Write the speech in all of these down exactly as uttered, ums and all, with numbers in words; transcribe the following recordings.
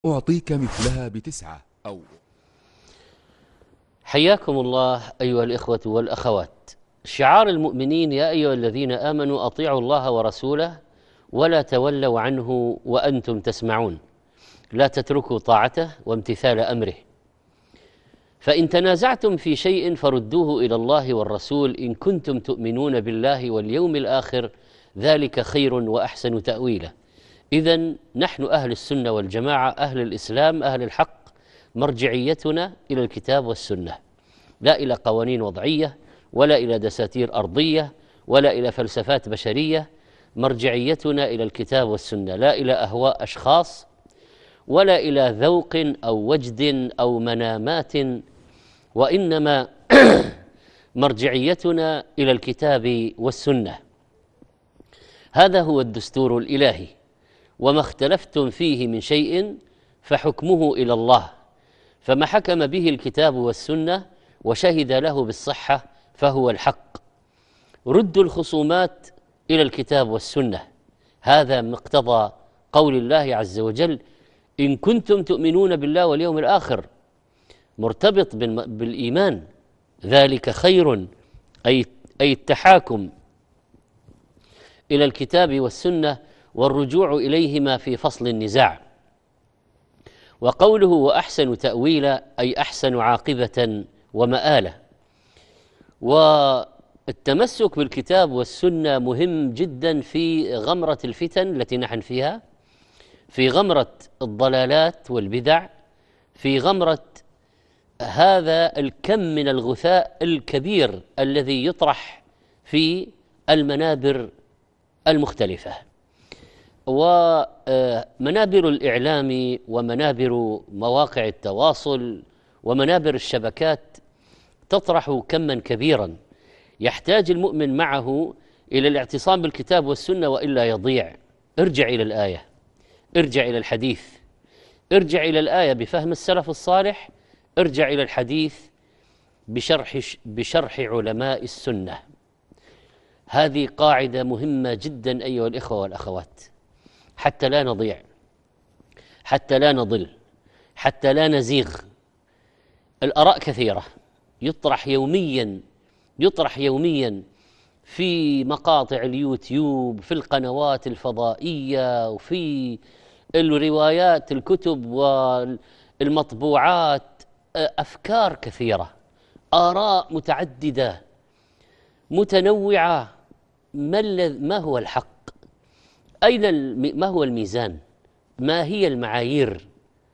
أعطيك مثلها بتسعة أو حياكم الله أيها الإخوة والأخوات. شعار المؤمنين يا أيها الذين آمنوا أطيعوا الله ورسوله ولا تولوا عنه وأنتم تسمعون، لا تتركوا طاعته وامتثال أمره، فإن تنازعتم في شيء فردوه إلى الله والرسول إن كنتم تؤمنون بالله واليوم الآخر، ذلك خير وأحسن تأويلا. إذن نحن أهل السنة والجماعة، أهل الإسلام، أهل الحق، مرجعيتنا إلى الكتاب والسنة، لا إلى قوانين وضعية ولا إلى دساتير أرضية ولا إلى فلسفات بشرية. مرجعيتنا إلى الكتاب والسنة، لا إلى أهواء أشخاص ولا إلى ذوق أو وجد أو منامات، وإنما مرجعيتنا إلى الكتاب والسنة. هذا هو الدستور الإلهي، وما اختلفتم فيه من شيء فحكمه إلى الله، فما حكم به الكتاب والسنة وشهد له بالصحة فهو الحق. ردوا الخصومات إلى الكتاب والسنة، هذا مقتضى قول الله عز وجل إن كنتم تؤمنون بالله واليوم الآخر، مرتبط بالإيمان، ذلك خير، أي أي التحاكم إلى الكتاب والسنة والرجوع إليهما في فصل النزاع. وقوله وأحسن تأويلا أي أحسن عاقبة ومآلة. والتمسك بالكتاب والسنة مهم جدا في غمرة الفتن التي نحن فيها، في غمرة الضلالات والبدع، في غمرة هذا الكم من الغثاء الكبير الذي يطرح في المنابر المختلفة. ومنابر الإعلام ومنابر مواقع التواصل ومنابر الشبكات تطرح كما كبيرا يحتاج المؤمن معه إلى الاعتصام بالكتاب والسنة وإلا يضيع. ارجع إلى الآية، ارجع إلى الحديث، ارجع إلى الآية بفهم السلف الصالح، ارجع إلى الحديث بشرح بشرح علماء السنة. هذه قاعدة مهمة جدا أيها الإخوة والأخوات، حتى لا نضيع، حتى لا نضل، حتى لا نزيغ. الآراء كثيرة، يطرح يوميا يطرح يوميا في مقاطع اليوتيوب، في القنوات الفضائية، وفي الروايات، الكتب والمطبوعات، أفكار كثيرة، آراء متعددة متنوعة. ما, ما هو الحق؟ أين ما هو الميزان؟ ما هي المعايير؟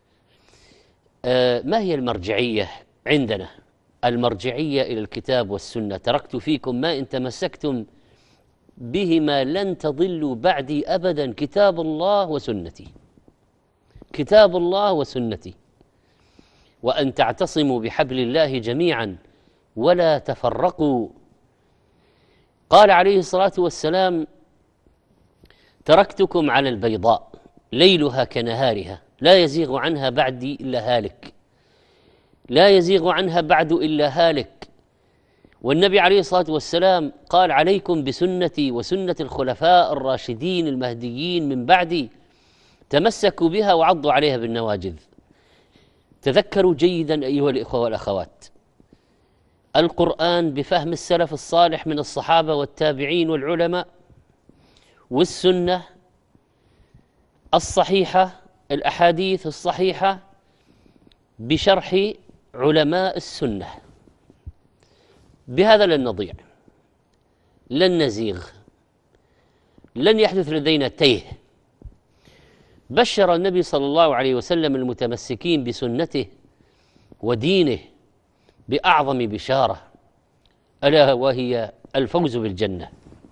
آه ما هي المرجعية عندنا؟ المرجعية إلى الكتاب والسنة. تركت فيكم ما إن تمسكتم بهما لن تضلوا بعدي أبدا، كتاب الله وسنتي، كتاب الله وسنتي، وأن تعتصموا بحبل الله جميعا ولا تفرقوا. قال عليه الصلاة والسلام تركتكم على البيضاء ليلها كنهارها لا يزيغ عنها بعدي إلا هالك، لا يزيغ عنها بعد إلا هالك. والنبي عليه الصلاة والسلام قال عليكم بسنتي وسنة الخلفاء الراشدين المهديين من بعدي، تمسكوا بها وعضوا عليها بالنواجذ. تذكروا جيدا أيها الإخوة والأخوات، القرآن بفهم السلف الصالح من الصحابة والتابعين والعلماء، والسنة الصحيحة، الأحاديث الصحيحة بشرح علماء السنة. بهذا لن نضيع، لن نزيغ، لن يحدث لدينا تيه. بشر النبي صلى الله عليه وسلم المتمسكين بسنته ودينه بأعظم بشارة، ألا وهي الفوز بالجنة.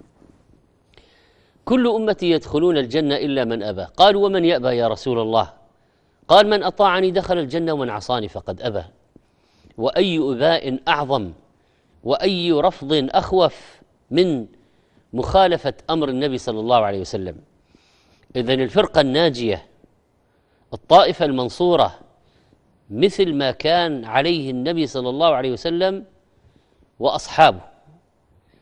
كل أمتي يدخلون الجنة إلا من أبى. قالوا ومن يأبى يا رسول الله؟ قال من أطاعني دخل الجنة ومن عصاني فقد أبى. وأي أباء أعظم وأي رفض أخوف من مخالفة أمر النبي صلى الله عليه وسلم. إذن الفرقة الناجية، الطائفة المنصورة، مثل ما كان عليه النبي صلى الله عليه وسلم وأصحابه،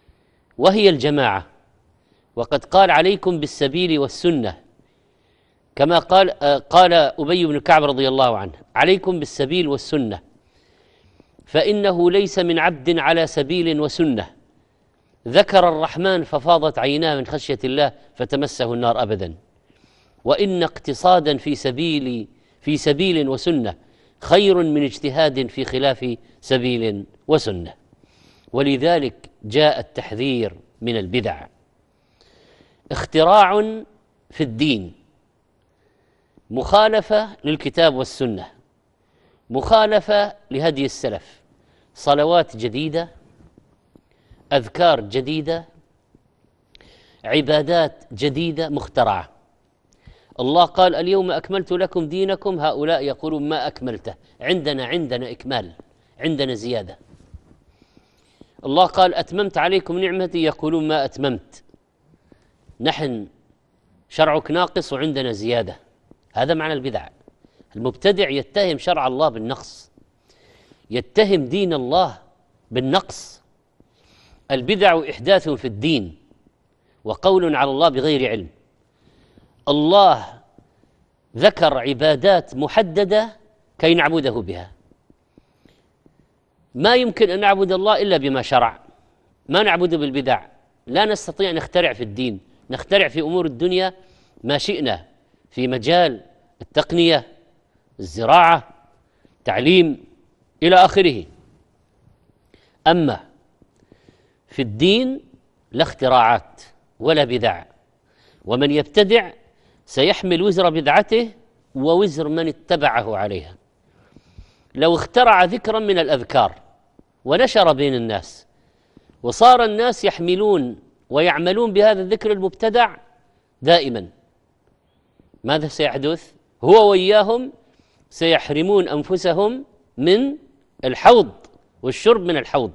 وهي الجماعة. وقد قال عليكم بالسبيل والسنة، كما قال قال أبي بن كعب رضي الله عنه: عليكم بالسبيل والسنة، فإنه ليس من عبد على سبيل وسنة ذكر الرحمن ففاضت عيناه من خشية الله فتمسه النار أبدا، وإن اقتصادا في سبيل في سبيل وسنة خير من اجتهاد في خلاف سبيل وسنة. ولذلك جاء التحذير من البدع. اختراع في الدين، مخالفة للكتاب والسنة، مخالفة لهدي السلف، صلوات جديدة، أذكار جديدة، عبادات جديدة مخترعة. الله قال: اليوم أكملت لكم دينكم، هؤلاء يقولون ما أكملته، عندنا عندنا إكمال، عندنا زيادة. الله قال: أتممت عليكم نعمتي، يقولون ما أتممت، نحن شرعك ناقص وعندنا زيادة. هذا معنى البدع. المبتدع يتهم شرع الله بالنقص، يتهم دين الله بالنقص. البدع إحداث في الدين وقول على الله بغير علم. الله ذكر عبادات محددة كي نعبده بها. ما يمكن أن نعبد الله إلا بما شرع، ما نعبده بالبدع. لا نستطيع أن نخترع في الدين، نخترع في أمور الدنيا ما شئنا في مجال التقنية، الزراعة، تعليم إلى آخره. أما في الدين لا اختراعات ولا بدع، ومن يبتدع سيحمل وزر بدعته ووزر من اتبعه عليها. لو اخترع ذكرا من الأذكار ونشر بين الناس وصار الناس يحملون ويعملون بهذا الذكر المبتدع دائما، ماذا سيحدث؟ هو وإياهم سيحرمون أنفسهم من الحوض والشرب من الحوض.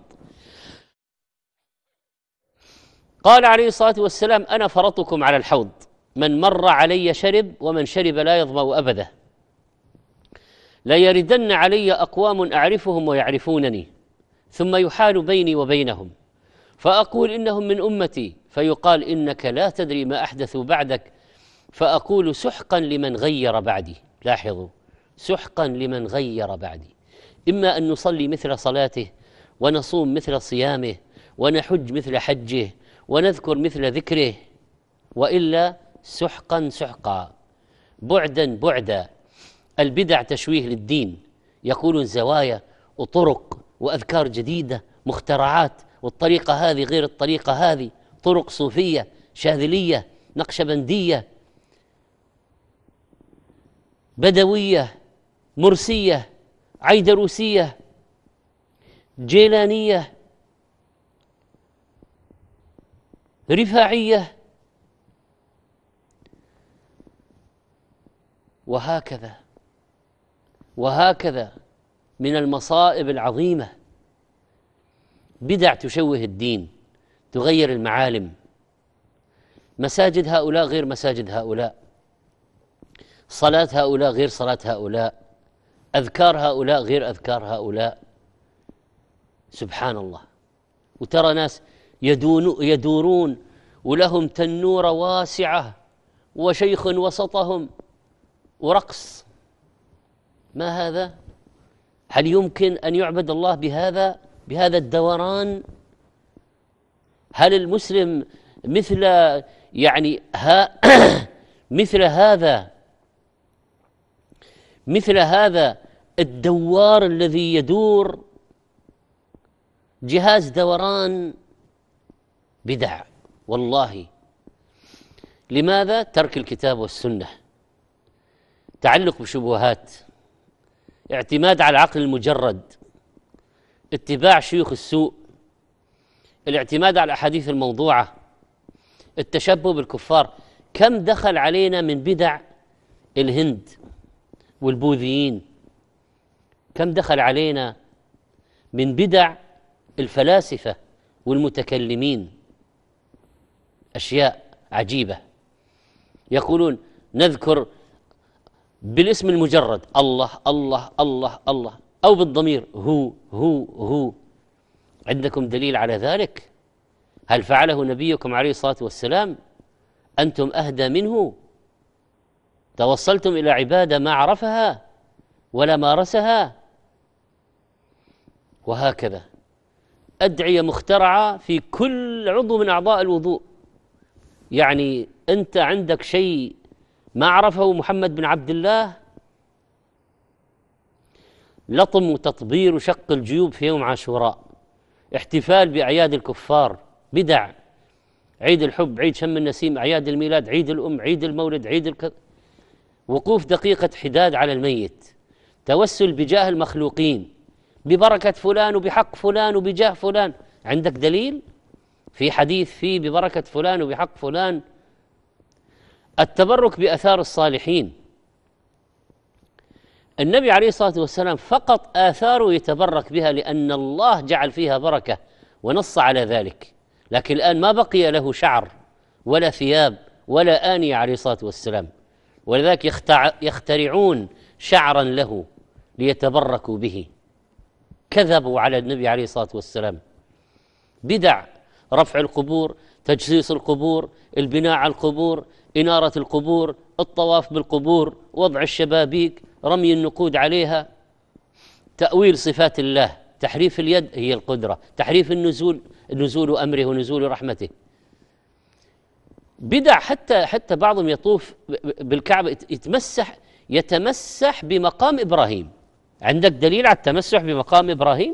قال عليه الصلاة والسلام: أنا فرطكم على الحوض، من مر علي شرب ومن شرب لا يظمأ أبدا. لا يردن علي أقوام أعرفهم ويعرفونني، ثم يحال بيني وبينهم فأقول إنهم من أمتي، فيقال إنك لا تدري ما أحدثوا بعدك، فأقول سحقا لمن غير بعدي. لاحظوا، سحقا لمن غير بعدي. إما أن نصلي مثل صلاته، ونصوم مثل صيامه، ونحج مثل حجه، ونذكر مثل ذكره، وإلا سحقا سحقا، بعدا بعدا. البدع تشويه للدين، يقولون زوايا وطرق وأذكار جديدة، مخترعات، والطريقة هذه غير الطريقة هذه، طرق صوفية، شاذلية، نقشبندية، بدوية، مرسية، عيدروسية، جيلانية، رفاعية، وهكذا وهكذا من المصائب العظيمة. بدع تشوه الدين، تغير المعالم. مساجد هؤلاء غير مساجد هؤلاء، صلاة هؤلاء غير صلاة هؤلاء، أذكار هؤلاء غير أذكار هؤلاء. سبحان الله. وترى ناس يدون يدورون ولهم تنورة واسعة وشيخ وسطهم ورقص. ما هذا؟ هل يمكن أن يعبد الله بهذا بهذا الدوران؟ هل المسلم مثل يعني ها مثل هذا مثل هذا الدوار الذي يدور جهاز دوران بدع؟ والله. لماذا؟ ترك الكتاب والسنة، تعلق بشبهات، اعتماد على العقل المجرد، اتباع شيوخ السوء، الاعتماد على الأحاديث الموضوعة، التشبه بالكفار. كم دخل علينا من بدع الهند والبوذيين، كم دخل علينا من بدع الفلاسفة والمتكلمين. أشياء عجيبة. يقولون نذكر بالاسم المجرد الله الله الله الله، أو بالضمير هو هو هو. عندكم دليل على ذلك؟ هل فعله نبيكم عليه الصلاة والسلام؟ أنتم أهدى منه؟ توصلتم إلى عبادة ما عرفها ولا مارسها، وهكذا أدعية مخترعة في كل عضو من أعضاء الوضوء. يعني أنت عندك شيء ما عرفه محمد بن عبد الله، لطم وتطبير وشق الجيوب في يوم عاشوراء، احتفال بأعياد الكفار، بدع، عيد الحب، عيد شم النسيم، أعياد الميلاد، عيد الأم، عيد المولد، عيد الك... وقوف دقيقة حداد على الميت، توسل بجاه المخلوقين، ببركة فلان وبحق فلان وبجاه فلان. عندك دليل في حديث فيه ببركة فلان وبحق فلان؟ التبرك بأثار الصالحين، النبي عليه الصلاة والسلام فقط آثاره يتبرك بها لأن الله جعل فيها بركة ونص على ذلك، لكن الآن ما بقي له شعر ولا ثياب ولا آنية عليه الصلاة والسلام، ولذلك يختع يخترعون شعرا له ليتبركوا به. كذبوا على النبي عليه الصلاة والسلام. بدع، رفع القبور، تجسيس القبور، البناء على القبور، إنارة القبور، الطواف بالقبور، وضع الشبابيك، رمي النقود عليها، تأويل صفات الله، تحريف اليد هي القدرة، تحريف النزول نزول أمره ونزول رحمته. بدع، حتى حتى بعضهم يطوف بالكعبة يتمسح يتمسح بمقام إبراهيم. عندك دليل على التمسح بمقام إبراهيم؟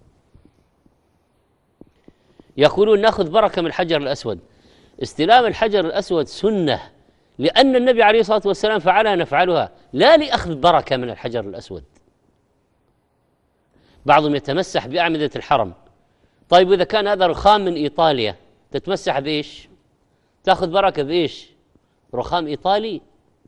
يقولون نأخذ بركة من الحجر الأسود. استلام الحجر الأسود سنة لأن النبي عليه الصلاة والسلام فعلها نفعلها، لا لأخذ بركة من الحجر الأسود. بعضهم يتمسح بأعمدة الحرم. طيب إذا كان هذا رخام من إيطاليا تتمسح بإيش؟ تأخذ بركة بإيش؟ رخام إيطالي؟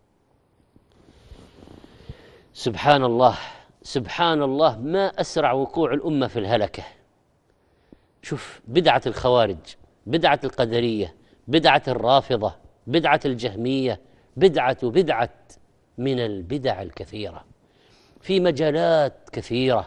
سبحان الله سبحان الله، ما أسرع وقوع الأمة في الهلكة. شوف بدعة الخوارج، بدعة القدرية، بدعة الرافضة، بدعة الجهمية، بدعة بدعة من البدع الكثيرة في مجالات كثيرة.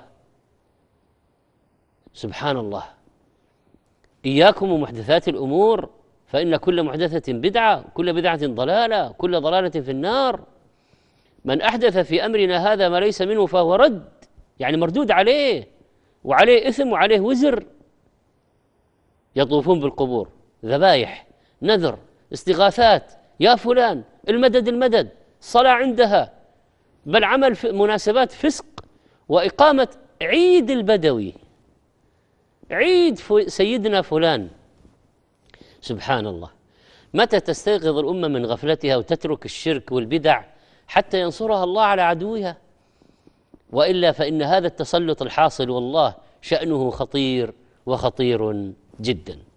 سبحان الله. إياكم ومحدثات الأمور فإن كل محدثة بدعة، كل بدعة ضلالة، كل ضلالة في النار. من أحدث في أمرنا هذا ما ليس منه فهو رد، يعني مردود عليه وعليه إثم وعليه وزر. يطوفون بالقبور، ذبايح، نذر، استغاثات، يا فلان المدد المدد، صلاة عندها، بل عمل مناسبات فسق وإقامة عيد البدوي، عيد سيدنا فلان. سبحان الله. متى تستيقظ الأمة من غفلتها وتترك الشرك والبدع حتى ينصرها الله على عدوها؟ وإلا فإن هذا التسلط الحاصل والله شأنه خطير وخطير جدا.